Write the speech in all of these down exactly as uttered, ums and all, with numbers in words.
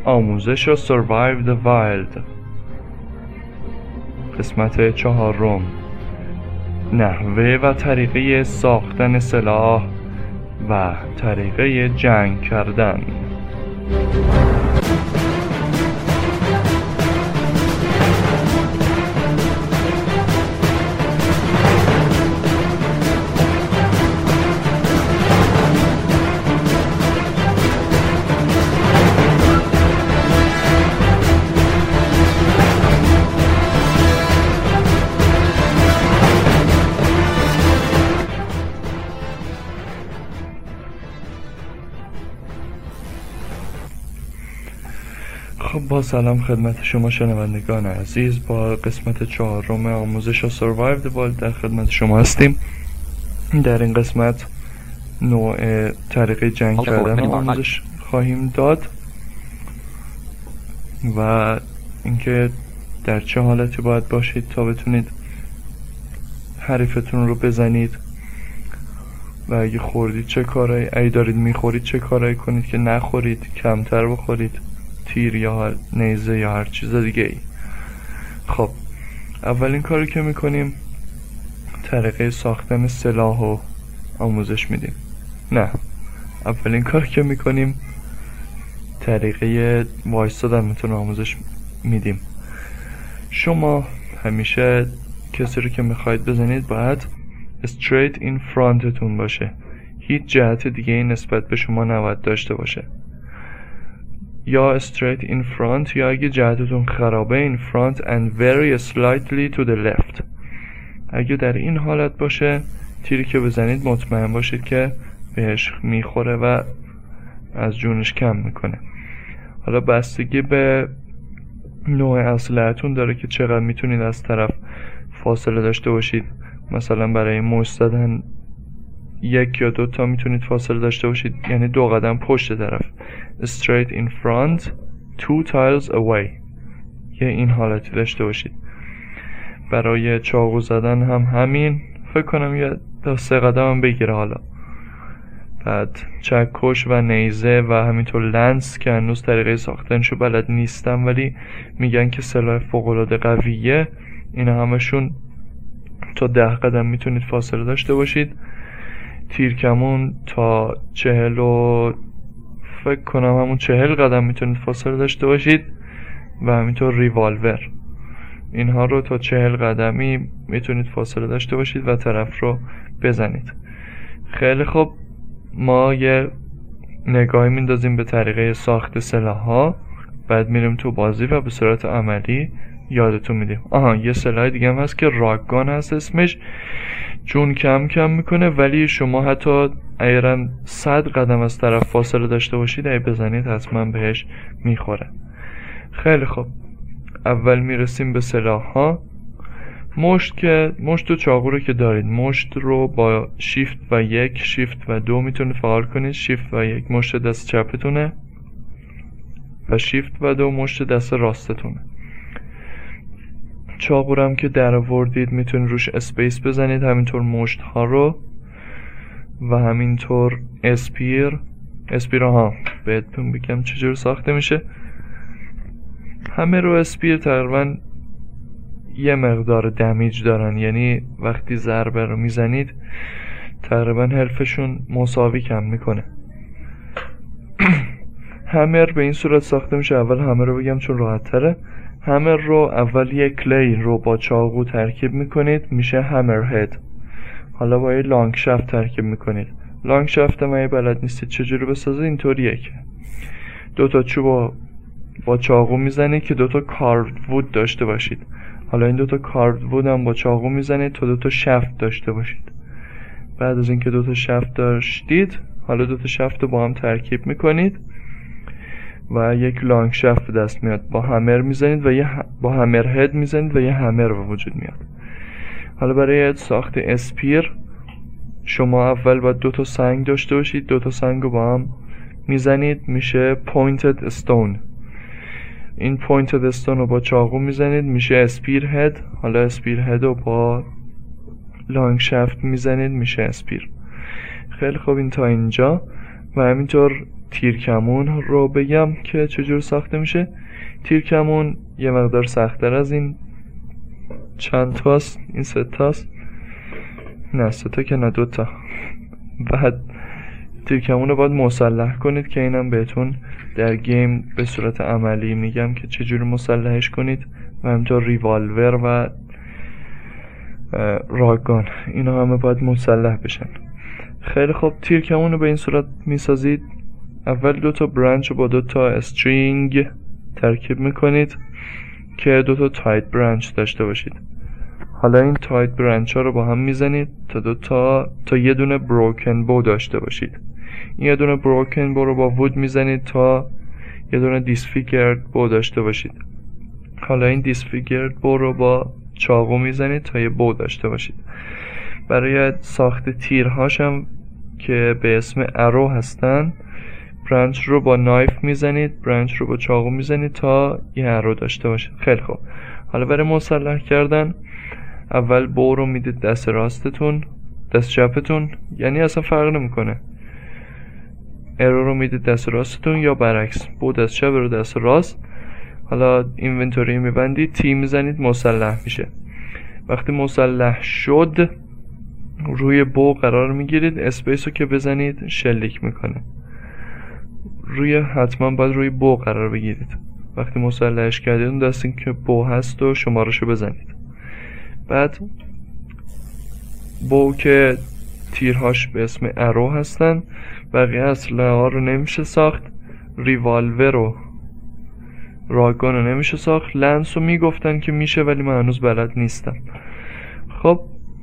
آموزش و Survive the Wild. قسمت چهارم، نحوه و طریقه ساختن سلاح و طریقه جنگ کردن. خب با سلام خدمت شما شنوندگان عزیز، با قسمت چهارم آموزش و Survive the Wild در خدمت شما هستیم. در این قسمت نوع طریقه جنگ کردن آموزش خواهیم داد و اینکه در چه حالتی باید باشید تا بتونید حریفتون رو بزنید و اگه خوردید چه کارایی، اگه دارید میخورید چه کارایی کنید که نخورید، کمتر بخورید، تیر یا نیزه یا هر چیز دیگه ای. خب اولین کاری که میکنیم طریقه ساختن سلاح و آموزش میدیم. نه، اولین کاری که میکنیم طریقه وایستادن میتون آموزش میدیم. شما همیشه کسی رو که میخواید بزنید باید straight in frontتون باشه، هیچ جهت دیگه ای نسبت به شما نباید داشته باشه. یا straight in front یا اگه جهتتون خرابه in front and very slightly to the left. اگه در این حالت باشه تیری که بزنید مطمئن باشید که بهش میخوره و از جونش کم میکنه. حالا بستگی به نوع اسلحه‌تون داره که چقدر میتونید از طرف فاصله داشته باشید. مثلا برای مشت زدن یک یا دو تا میتونید فاصله داشته باشید، یعنی دو قدم پشت طرف. straight in front two tiles away، یه این حالتی داشته باشید. برای چاقو زدن هم همین، فکر کنم یه تا سه قدم هم بگیره. حالا بعد چکش و نیزه و همینطور لنس که هنوز طریقه ساختنشو بلد نیستم ولی میگن که سلاح فوق‌العاده قویه، اینا همشون تا ده قدم میتونید فاصله داشته باشید. تیرکمون تا چهل و فکر کنم همون چهل قدم میتونید فاصله داشته باشید و همینطور ریوالور، اینها رو تا چهل قدمی میتونید فاصله داشته باشید و طرف رو بزنید. خیلی خوب، ما یه نگاهی میندازیم به طریقه ساخت سلاح ها، بعد میریم تو بازی و به صورت عملی یادتون میدیم. آها، یه سلاح دیگه هم هست که راگان هست اسمش، جون کم کم میکنه ولی شما حتی ایران صد قدم از طرف فاصله داشته باشید اگه بزنید حتما بهش میخوره. خیلی خوب، اول میرسیم به سلاح ها. مشت که مشت و چاقو رو که دارید، مشت رو با شیفت و یک، شیفت و دو میتونید فعال کنید. شیفت و یک مشت دست چپتونه و شیفت و دو مشت دست راستتونه. چاقو رو هم که در آوردید میتونید روش اسپیس بزنید، همینطور مشت ها رو و همینطور اسپیر اسپیر ها بهتون بگم چجور ساخته میشه. همه رو اسپیر تقریبا یه مقدار دمیج دارن، یعنی وقتی ضربه رو میزنید تقریبا حرفشون مساوی کم میکنه. همر به این صورت ساخته میشه. اول همر رو بگم چون راحت تره. همر رو اول یک کلی رو با چاقو ترکیب میکنید، میشه همر هد. حالا با یه لانگ شافت ترکیب میکنید. لانگ شافت ما یه بلد نیستید چجوری بسازید، اینطوریه که دو تا چوب با چاقو میزنید که دو تا کارد وود داشته باشید. حالا این دو تا کارد وود هم با چاقو میزنید تا دو تا شافت داشته باشید. بعد از اینکه دو تا شافت داشتید، حالا دو تا شافت رو با هم ترکیب میکنید و یک لانگ شافت دست میاد. با همر میزنید و یه ه... با همر هد میزنید و یه همر به وجود میاد. حالا برای ساخت اسپیر شما اول باید دو تا سنگ داشته باشید. دو تا سنگ رو با هم میزنید، میشه پوینتد استون. این پوینتد استون رو با چاقو میزنید، میشه اسپیر هد. حالا اسپیر هد رو با لانگ شافت میزنید، میشه اسپیر. خیلی خوب، این تا اینجا. و همینطور تیرکمون رو بگم که چجور ساخته میشه. تیرکمون یه مقدار سخت‌تر از این چند تاست، این سه تاست، نه سه تا که نه دو تا. بعد تیرکمون رو باید مسلح کنید که اینم بهتون در گیم به صورت عملی میگم که چجوری مسلحش کنید. و همینطور ریوالور و راگان اینا همه باید مسلح بشن. خیلی خوب، تیرکمون رو به این صورت میسازید. اول دو تا برانچ رو با دو تا استرینگ ترکیب میکنید که دو تا تایت برانچ داشته باشید. حالا این تایت برانچ ها رو با هم میزنید تا دو تا تا یه دونه بروکن بو داشته باشید. این یه دونه بروکن بو رو با وود میزنید تا یه دونه دیسفیگرد بو داشته باشید. حالا این دیسفیگرد بو رو با چاقو میزنید تا یه بو داشته باشید. برای ساخت تیرهاش هم که به اسم ارو هستن، برانچ رو با نایف میزنید، برانچ رو با چاقو میزنید تا یه ارو داشته باشید. خیلی خوب، حالا برای مسلح کردن اول بو رو میدید دست راستتون، دست چپتون، یعنی اصلا فرق نمیکنه، ارو رو میدید دست راستتون یا برعکس، بو دست چپ رو دست راست. حالا اینونتوری میبندید، تی میزنید، مسلح میشه. وقتی مسلح شد روی بو قرار میگیرید، اسپیس رو که بزنید شلیک میکنه. روی حتما باید روی بو قرار بگیرید. وقتی مسلحش کردید اون دستی که بو هست و شمارشو بزنید. بعد بو که تیرهاش به اسم ارو هستن، بقیه اسلحه ها رو نمیشه ساخت. ریوالور و راگان رو نمیشه ساخت. لنس رو میگفتن که میشه ولی من هنوز بلد نیستم. خب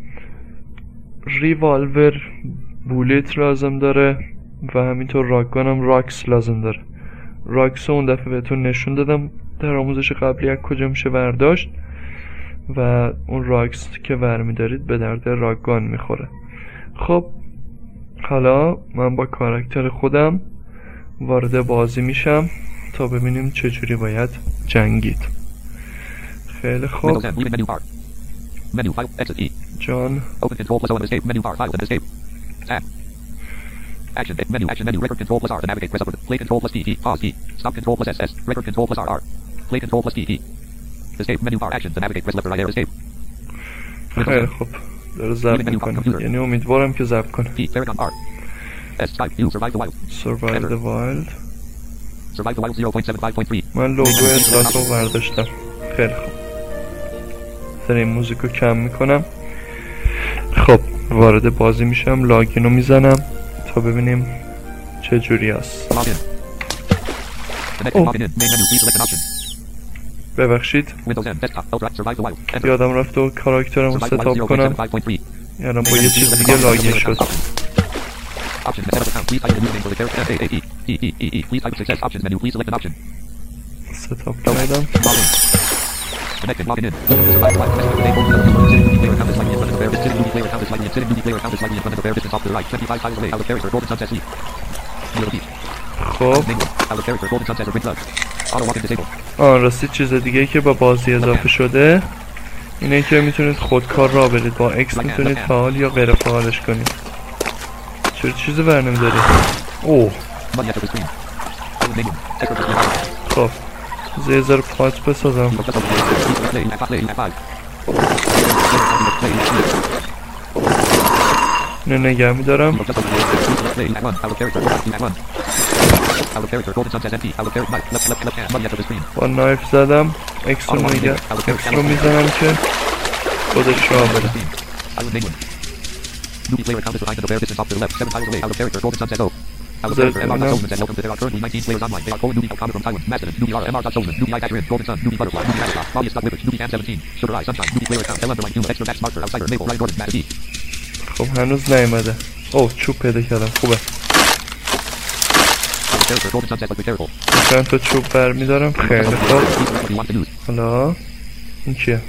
ریوالور بولیت لازم داره و همینطور راگان هم راکس لازم داره. راکس رو اون دفعه بهتون نشون دادم در آموزش قبلی از کجا میشه برداشت و اون راکس که ورمی دارید به درد راگان میخوره. خب حالا من با کاراکتر خودم وارد بازی میشم تا ببینیم چجوری باید جنگید. خیلی خوب جان Action menu action menu record control plus R to navigate press up play control plus T T pause T stop control plus S S record control plus R R play control plus T T escape menu bar action to navigate press left or right arrow escape. خیلی خوب داره ضبط میکنه، یعنی امیدوارم که ضبط کنه. T Paragon R S type you survive the wild survive the wild survive the wild zero point seven five point three. من لوگو اطلاعات رو برداشتم. خیلی خوب سر این موزیک رو کم میکنم. خب وارد بازی میشم، لاگین رو میزنم تا ببینیم چه جوری هست. ببخشید یادم رفت و کاراکترم رو ستاپ کنم، یعنی با یه چیز دیگه لاگین شد. ستاپ کردم. Connected, login in. Survive the wild. Message with name. Citizen player account is slightly in front of the bear. Citizen player account is slightly in. Citizen player account is slightly in front of the bear. Distance off to the right. twenty-five tiles away. Out of character. Golden sunset sleep. Middle beach. خب Out of character. Golden sunset or ring blood. Auto walk in disabled. آن راستی چیز دیگه که با بازی اضافه شده اینه که میتونید خودکار را برید، با اکس میتونید فعال یا غیر فعالش کنید. چرا چیزی برنمی داری؟ اوه خب زیر زر پات بسازم. نه نگه میدارم. با نایف زدم، اکس رو میگه اکس رو میزنم که خودش را بره. زرد ببینم خب هنوز نیومده. اوه چوب پیدا کردم، خوبه. چند تا چوب برمیدارم. خیلی خوب. حالا این چیه؟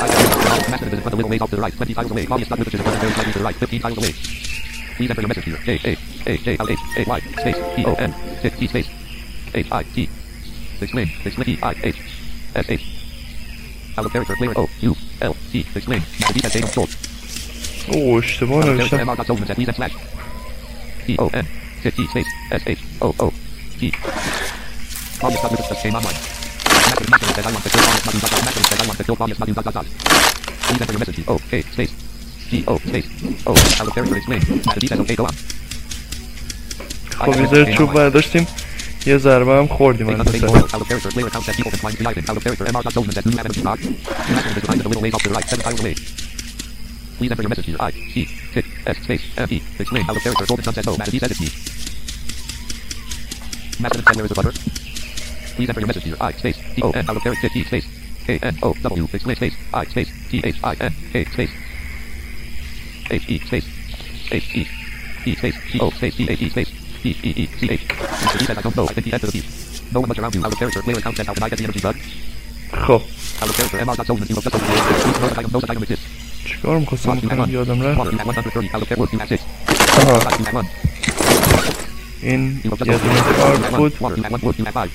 Please enter your message here. J H H J L H A Y space T O N T space H I T explain explain T I H S H out of character player O U L T explain delete as data stored. اوه اشتباه نوشتم. T O N T space S H O O Key. Claudius dot just came online. Message message says I want to kill Claudius Matthews dot dot. Message says I want to kill Claudius Matthews dot dot dot. Please enter your message. O A space. G O space. O. Out of character explain. Matthews says okay, go on. خب یه ذره چوب برداشتیم یه ضربه هم خوردیم Out of البته. character player account that people can find the item. Out of character M R dot Goldman that new Adam G-Box. Message is behind the little ways off to the right. Seven tiles away. Please enter your message here. I C six S space M E. Explain. Out of character Golden Sunset O. Matthews says it's me. Message says where is the butter? Please enter your message here. I space D O N out of character T space K N O W explain space I space T H I N K space H E space H E E space G O space D H E space E E E C H. He says I don't know. I think he entered the piece. No one much around you. Out of character player account sent out. Can I get the energy bug? خب Out of character M R dot Goldman. You just open the please know that item. Know that item exists. چیکار می‌خواستم بکنم یادم رفت. Water one hundred thirty. Out of character two at six. آها one. این یه دونه کارت بود Water two at one. Wood two at five.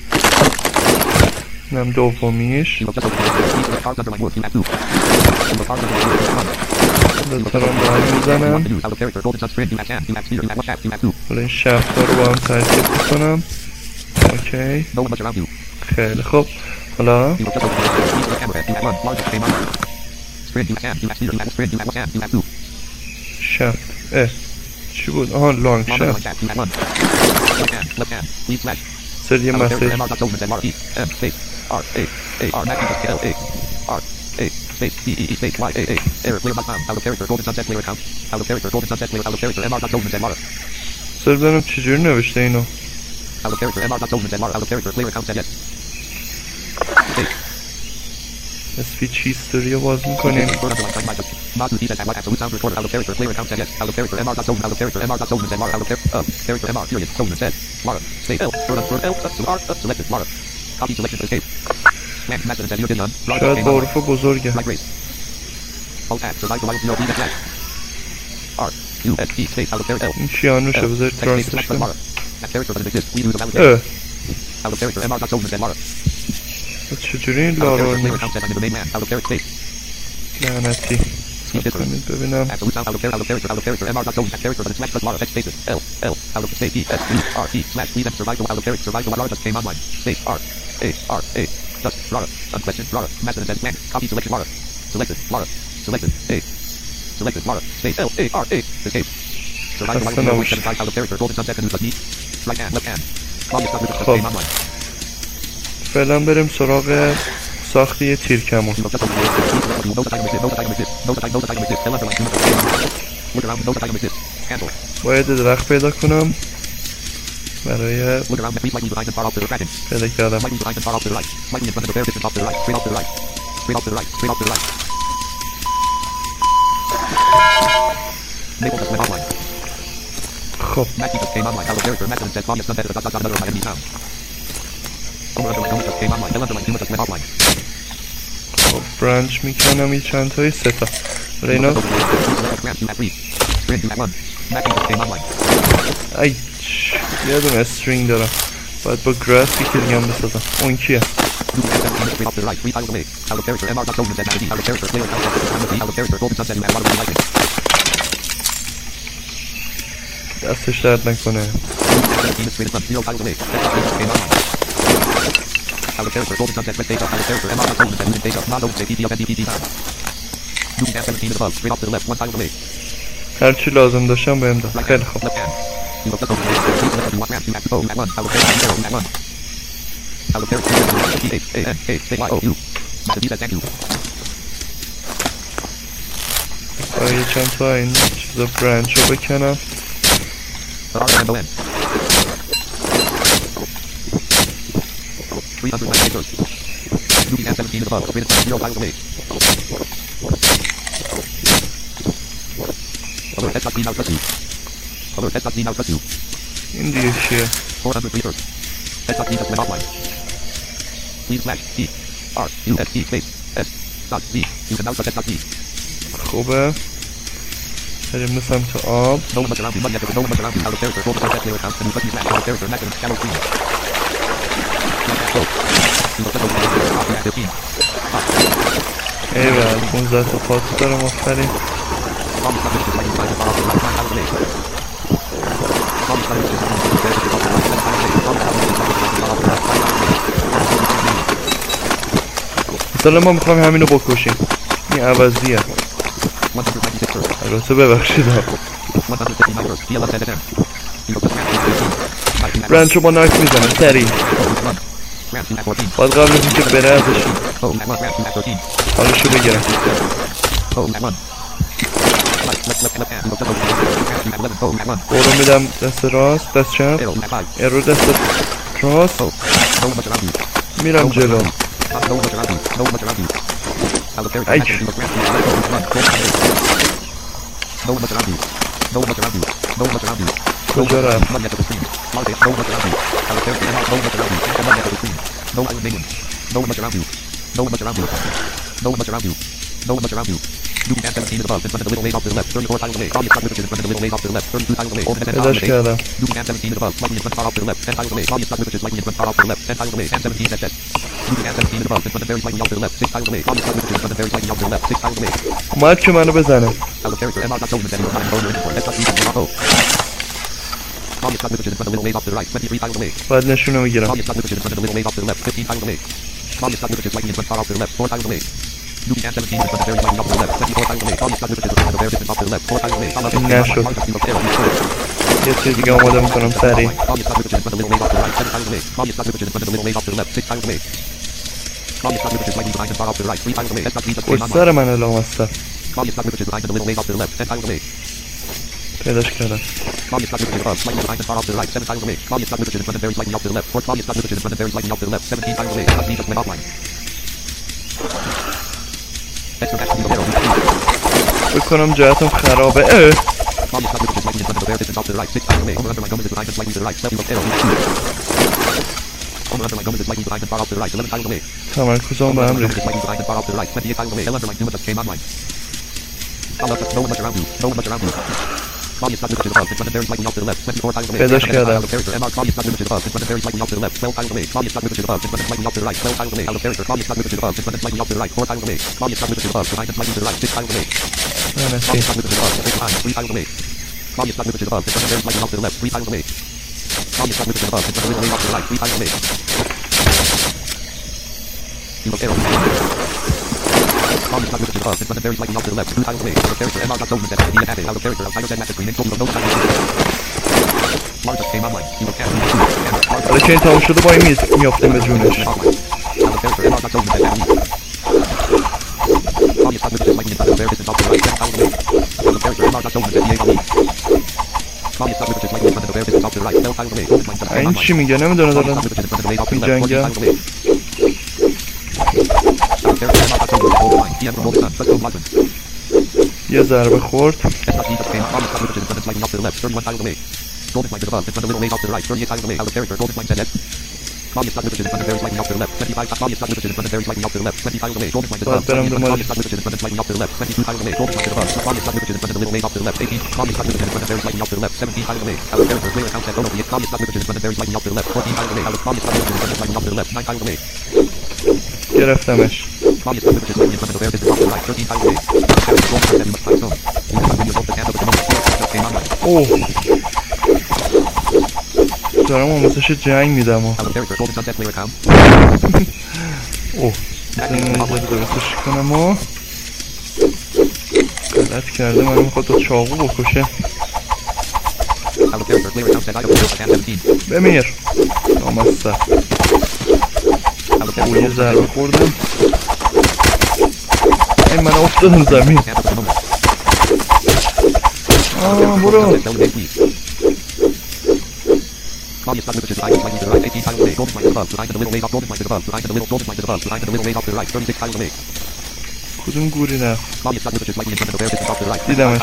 اینم دومیش You just open the cards under my wood two at two. The cards under my wood two at one. دارم با هم میزنم Out of character golden sunscreen two at ten. two at spear. two at WhatsApp. two at two. حالا این شفتا رو با هم ترکیب میکنم اوکی No one much around you. خیلی خوب حالا You just open the camera. two at one. Largest game on. Screen two at ten. two at spear. two at screen. two at WhatsApp. two at two. شفت اه چی بود آها لانگ Long شفت WhatsApp. two at one. Left hand. Left hand. Please flash. سر یه Out of character مسیج M R dot Goldman and R E M space R A A R Matthew just L A R A space E E E space Y A A error player dot com. Out of character golden sunset player account. Out of character golden sunset player. Out of character M R dot Goldman and R. سر ببینم چجوری نوشته اینو Out of character M R dot Goldman and R. Out of character player account said yes. Space. اسپیچ هیستوری رو باز میکنیم Madu D says what absolute sound recorder. Out of character player account said yes. Out of character M R dot Goldman. Out of character M R dot Goldman and R. Out of character uh, character M R period Goldman said Laura space L word word L up to R up selected Laura copy selection escape. Man message says you did none. شاید با حروف بزرگه Like race. Alt tab survive the wild no B flag. R U S E space out of character L. این کیانوشه بذارید ترانسش کنم That character doesn't exist. We use a valid اه out of character M R dot Goldman and Laura. چجوری این Out of لارا character رو player نوشت account said I'm the main man. Out of character space. لعنتی Speed different. کنید ببینم Absolute sound out of character, out of character, out of character, M R dot Goldman, that character, but it's slash plus Laura, X spaces, L, L, out of space, E, S, E, R, E, slash, please enter survive the out of character, survive the Laura just came online, space, R, A, R, A, just, Laura, unquestioned, Laura, master says man, copy selection, Laura, selected, Laura, selected, A, selected, Laura, space, L, A, R, A, escape, survive the Laura, seven five out of character, golden sunset, and me, right hand, left hand, Claudius Douglas just came online. فعلا بریم سراغ ساخت یه تیرکمون No such item exists, no such item exists, no such item exists, no such item exists, tell underline, human came online. Look around, no such item exists, cancel. باید درخت پیدا کنم برای Look around, please slightly behind and far off to the dragon. پیدا کردم Slightly behind and far off to the right. Slightly in front of the bear, distance off to the right. Straight off to the right. Straight off to the right. Straight off to the right. Maple just went offline. خب Matthew just came online. Out of character. Matthew says Claudius dot dot dot dot another enemy found. Over underline Homer just came online. L underline Homer just went offline. خب برانچ میکنم یه چند تایی سه تا برای اینا Grant two at three. Sprint two at one. Matthew just came online. ای یه دونه استرینگ دارم باید با گراس یکی دیگه هم بسازم اون کیه Moving at seventeen straight off to the right. Three tiles away. Out of character. M R dot Goldman said Matthew. Out of character. Player account said out of character. Golden sunset. You had a lot of lightning. دستش درد نکنه seventeen straight in front. Zero tiles away. Matthew just came online. Out of character, golden sunset, red stage up, out of character, M R dot Goldman, moving stage up, not open, P D F, N D P G time. Moving down seventeen and above, straight off to the left, one tile away. هرچی لازم داشتم بهم داد Right خیلی hand, خوب left hand. You look just over there, please select what you want, ramp, two at two, at one, out of character, zero, at one. Out of character, P H A N K, say Y O U. Master D says thank you. برای چند تا این چیزا برانچ رو بکنم The R and O N. three hundred ninety acres. Moving down seventeen and above, straight in front, zero tiles away. Alert, headshot B now trust you. Alert, headshot B now trust you. این دیگه چیه four hundred meters. Headshot B just went offline. Please slash E R U S E space S dot Z. You can now touch headshot B. خوبه بریم به سمت آب No one much around you. Money after no one much around you. Out of character. Golden sunset player account. And you touch me slash out of character. Maximum shallow screen. Go. You look just over there. Copy at fifteen. ای بر پونزده تا پاتو دارم آفرین Almost not finished. Like inside the far off the right. Nine tiles away. Almost not finished. Almost not finished. Almost not finished. Almost not finished. مثلا ما میخوایم همینو بکشیم. این عوضیه. البته ببخشید ها. برنچو با نایف میزنم سریع. باید قبل از اینکه بره ازش حالشو بگیرم. برو میدم دست راست، دست چپ، ارو دست راست، میرم جلو. ای کجا رفت؟ پیداش کردم. اومد که منو بزنه. باید نشونو میگیرم. این نشد. یه چیز دیگه آماده میکنم سریع. خوش سر من الان هستم. پیداش کردم. بکنم جهتم خرابه. اه تمرکزم به هم ریخت. پیداش کردم. حالا که این تمام شده با این میز میافتیم به جونش. این چی میگه؟ نمیدونه دارن این جنگه. یه ضربه خورد. باید برم دنبال گرفتمش. اوه دارم آموزش جنگ میدم. اوه این درستش کنم و غلط کرده. منو میخواد با چاقو بکشه. بمیر نامسته. اوه یه ضربه خوردم. این من افتادم زمین. آه برو. کدوم گوری نه؟ دیدمش.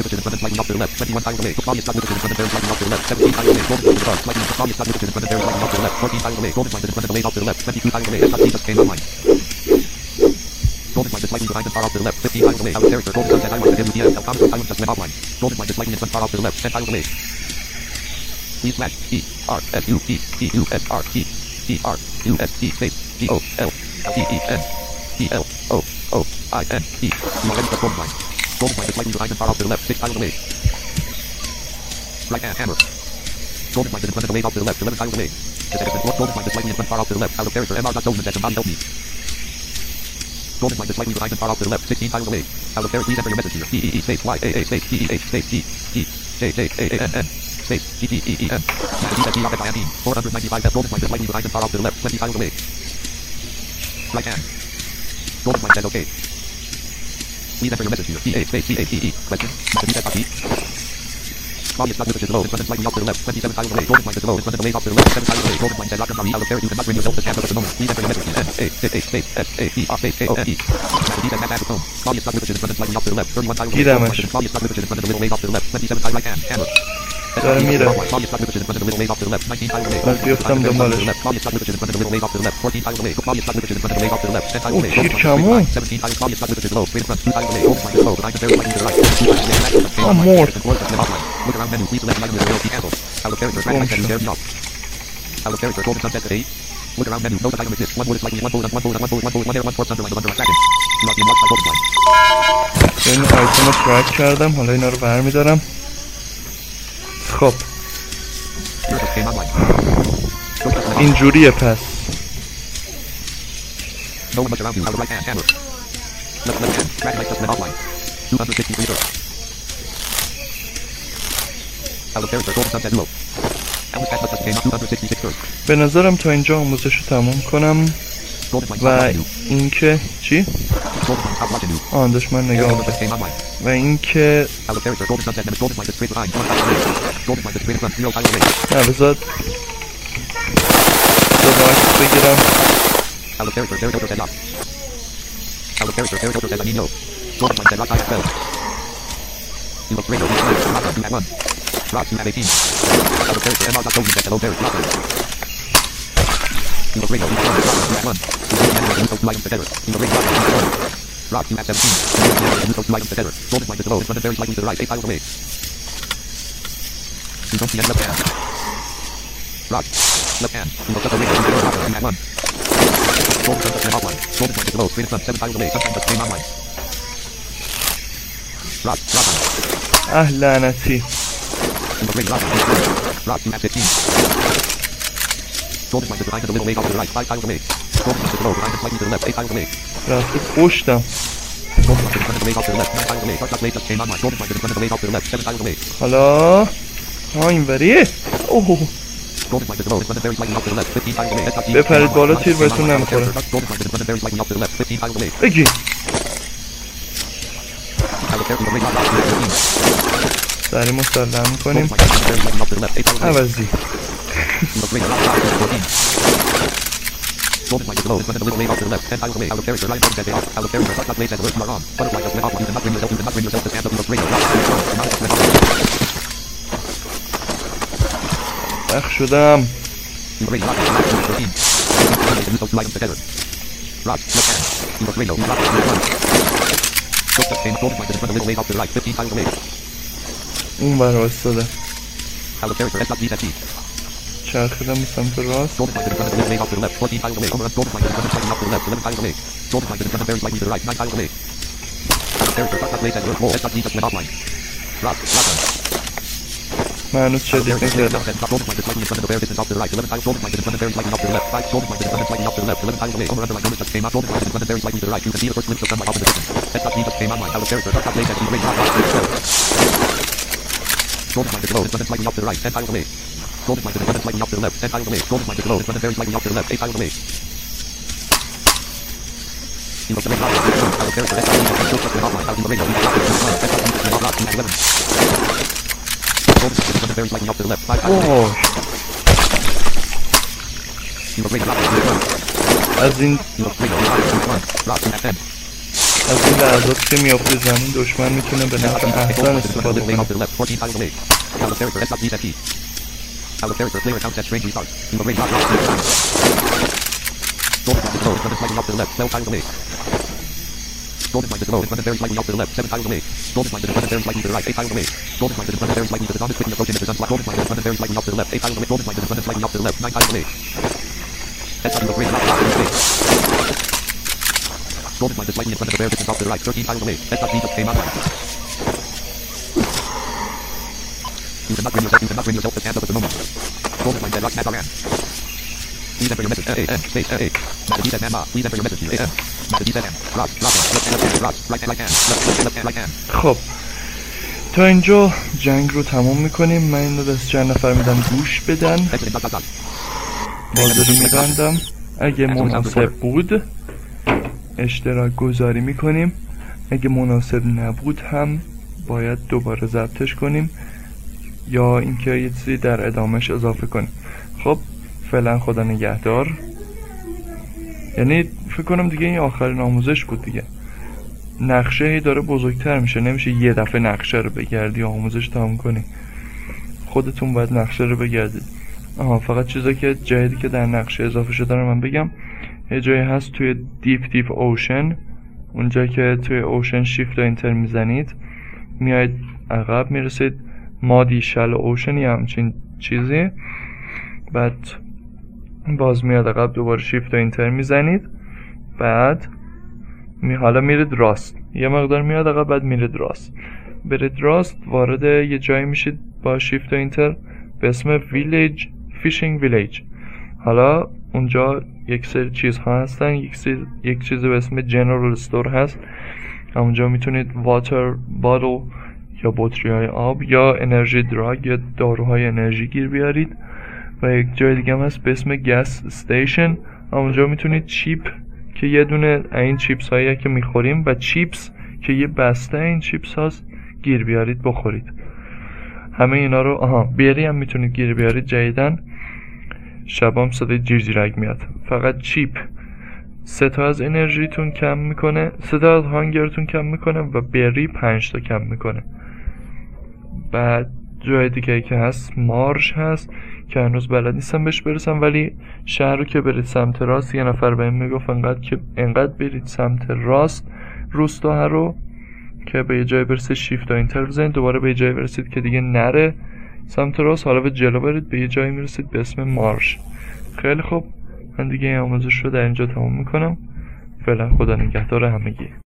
Golden line is slightly behind and far off to the left. fifteen tiles away. Out of character. Golden sunset island within the end. El Congo island just went offline. Golden line is slightly in front, far off to the left. ten tiles away. Please slash E R S U E E U S R E E R U S E space G O L T E N E L O O I N E. You are ready for golden line. Golden line is slightly behind and far off to the left. six tiles away. Right hand hammer. Golden line is in front and away off to the left. eleven tiles away. Golden line is slightly in front, far off to the left. Out of character. M R dot Golden at the bottom. Help me. Golden line is slightly behind and far off to the left. sixteen tiles away. Out of character, please enter your message here. D E E space Y A A space D E H space G G J J A A N N space G G E E N. four hundred ninety-five F. Golden line is slightly behind and far off to the left. twenty tiles away. Right hand. Golden line says OK. Please enter your message here. D A space C A T E. Question. Mathematics F. Body is not which is low. It's running slightly off to the left. twenty-seven tiles away. Golden line is low. It's running away off to the left. seven tiles away. Golden line says Rock and Marie out of character. You cannot bring yourself to stand up at the moment. Please enter your message here. N A H space S A T R space K O N E. Mathematics F. Mathematics home. Body is not which is running slightly off to the left. thirty-one tiles away. Body is not which is running a little ways off to the left. twenty-seven tiles right hand. Hammer. Dاره میره. Body is not which is running a little ways off to the left. nineteen tiles away. بعد بیفتم دنبالش. Body is not which is running a little ways off to the left. fourteen tiles away. Body is not which is running a ways off to the left. ten tiles away. تیر کمون. seventeen tiles. Body is not which is low. Straight front. two tiles away. Golden line is low. Behind the very slightly to the right. I'm more. Look around menu. Please select item with zero key cancel. Out of character. Track section. There off. Out of character. Golden sunset to eight. Look around menu. Note that item exists. One bullet slightly. One bullet. One bullet. One bullet. One bullet. One there. One corpse underline. Under a second. Not being marked by golden line. این آیتم رو ترک کردم. حالا اینا رو برمیدارم. خب اینجوریه پس. No one much around you. Out of right hand. Hammer. Left left hand. Track right just offline. two hundred sixty-three thirds. Out of character. Golden sunset low. Alice Pass just came up two hundred sixty-six thirds. به نظرم تا اینجا آموزش رو تموم کنم و اینکه چی؟ آن دشمن نگاه میکنه و اینکه نه بذار دوباره بگیرم. Rock, you have eighteen. Out of character, M R dot told you that hello, Barrett, Rocker. In the ring, you have one. You have one. You have together. In the ring, Rock, you have one. Rock, you have seventeen. You have two items together. Golden line is low. It's running very slightly to the right. Eight tiles away. You don't see any left hand. Rock, left hand. In the upper ring, you have Rocker. You have one. Golden line is offline. Golden line is low. Straight in front. Seven tiles away. Sometimes just came online. Rock, Rocker. اه لعنتی. In the ring, Rock, Rock, you have fifteen. Golden line is behind a little way off to the right, five tiles away. Golden line is low, behind slightly to the left, eight tiles away. رفتی پشتم. Golden line is running away off to the left, nine tiles away. Dark blade just came online. Golden line is running away off to the left, seven tiles away. حالا ها اینوریه. اوه. Golden line is low, it's running very slightly off to the left, fifteen tiles away. بپرید بالا تیر بهتون نمیخوره. Golden line is running very slightly off to the left, fifteen tiles away. بگی. سری مسلم میکنیم. عوضی. Golden line is low, it's running a little way off to the left, ten tiles away. Out of character, right button says off. Out of character, dark blade says alert, you are on. Butterfly just went off, you cannot bring yourself, you cannot bring yourself to stand up in the ring. اخ شدم. In the ring, Rock, fourteen. Use those two items together. Rock, left hand. In the ring, Rock, one. Golden line is running a little way off to the right, fifteen tiles away. اون برای استاده. Out of character, S dot Z Z T. چرخیدم به سمت راست. Golden line is running a little way off to the left, fourteen tiles away. Overrun, Golden line is running slightly off to the left, eleven tiles away. Golden line is running very slightly to the right, nine tiles away. Out of character, dark blade says alert, roll, S dot Z just went offline. Rock, Rock on. من هنوز شدید نکردم. Golden line is slightly in front of the bare distance off to the right, eleven tiles. Golden line is running very slightly off to the left, five. Golden line is running slightly off to the left, eleven tiles away. Overrun, the line just came out. Golden line is running very slightly to the right. You can see the first glimpse of sunlight off in the distance. S dot Z just came online. Out of character, dark blade says in the ring, Rock, Rock, Golden line is low, it's running slightly off to the right, ten tiles away. Golden line is running slightly off to the left, ten tiles away. Golden line is low, it's running very slightly off to the left, eight tiles away. In the ring, Rock, out of character, S dot Z just went offline. Out in the ring, S dot Z just went off, eleven. Golden line is running very slightly off to the left, five tiles away. In the ring, Rock, از این Rock, ten. از این لحظات که میافته زمین دشمن میتونه به نفع احسن استفاده کنه. Out of character, S dot Z Z T. Out of character, player count set strange restart. In the ring, Rock, Golden line is low, it's running slightly off to the left, twelve tiles away. Golden line is low, it's running very slightly off to the left, seven tiles away. Golden line is running very slightly to the right, eight tiles away. Golden line is running very slightly to the dawn is quickly approaching the sunlight. Golden line is running very slightly off to the left, eight tiles away. Golden line is running slightly off to the left, nine tiles away. S dot Z ring, Rock, Rock, Golden line is slightly in front of the bare distance off to the right, thirteen tiles away. S dot Z just came online. You cannot bring yourself, you cannot bring yourself to stand up at the moment. Golden line said Rock, Matt, Please enter your message. A, A, N, space, A, A. Matt, please enter your message here. A, N. خب تا اینجا جنگ رو تمام میکنیم. من این رو دست چند نفر میدم گوش بدن، بازه رو میبندم. اگه مناسب بود اشتراک گذاری میکنیم، اگه مناسب نبود هم باید دوباره ضبطش کنیم یا اینکه یه چیزی در ادامهش اضافه کنیم. خب فعلا خدا نگهدار. یعنی فکر کنم دیگه این آخرین آموزش بود دیگه. نقشه هی داره بزرگتر میشه، نمیشه یه دفعه نقشه رو بگردی آموزش تمام کنی. خودتون باید نقشه رو بگردید. آها فقط چیزایی که جدیدی که در نقشه اضافه شده رو من بگم. یه جایی هست توی دیپ دیپ اوشن، اونجا که توی اوشن شیفت و اینتر میزنید میاید عقب میرسید. مادی شل اوشن یا همچین چیزی، بعد باز میاد عقب، دوباره شیفت و اینتر میزنید، بعد می حالا میرید راست، یه مقدار میاد عقب، بعد میرید راست. برید راست وارد یه جایی میشید با شیفت و اینتر به اسم ویلیج، فیشینگ ویلیج. حالا اونجا یک سری چیزها هستن، یک چیز یک چیزی به اسم جنرال استور هست. اونجا میتونید واتر باتل یا بطری های آب یا انرژی دراگ یا داروهای انرژی گیر بیارید. و یک جای دیگه هم هست به اسم گس استیشن. اونجا میتونید چیپ که یه دونه این چیپس هایی که میخوریم و چیپس که یه بسته این چیپس هاست گیر بیارید بخورید. همه اینا رو آها بیری هم میتونید گیر بیارید جدیدن. شبام صدای جیرجیرک میاد. فقط چیپ سه تا از انرژیتون کم میکنه، سه تا از هانگرتون کم میکنه و بری پنج تا کم میکنه. بعد جای دیگه که هست مارش هست که هنوز بلد نیستم بهش برسم، ولی شهر رو که برید سمت راست، یه نفر بهم میگفت انقدر که انقدر برید سمت راست روستا رو که به یه جای برسید شیفت و اینتر بزنید، دوباره به یه جای برسید که دیگه نره سمت راست، حالا به جلو برید به یه جایی میرسید به اسم مارش. خیلی خوب، من دیگه این آموزش رو در اینجا تمام میکنم. فعلا خدا نگهدار همگی.